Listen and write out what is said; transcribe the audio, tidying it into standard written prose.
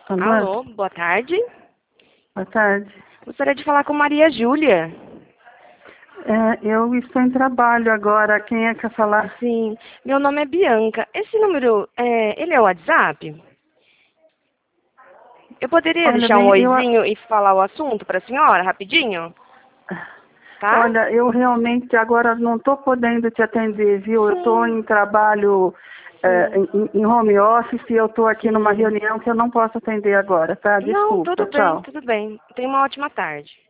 Alô? Alô, boa tarde. Boa tarde. Gostaria de falar com Maria Júlia. Eu estou em trabalho agora. Quem é que quer falar? Sim, meu nome é Bianca. Esse número, ele é o WhatsApp? Eu poderia Olha, deixar um bem, oizinho e falar o assunto para a senhora, rapidinho? Tá? olha, eu realmente agora não estou podendo te atender, viu? Eu estou Sim, em trabalho sim, em home office e eu estou aqui numa sim. reunião que eu não posso atender agora, tá? Não, Desculpa, tchau. tudo bem. Tenha uma ótima tarde.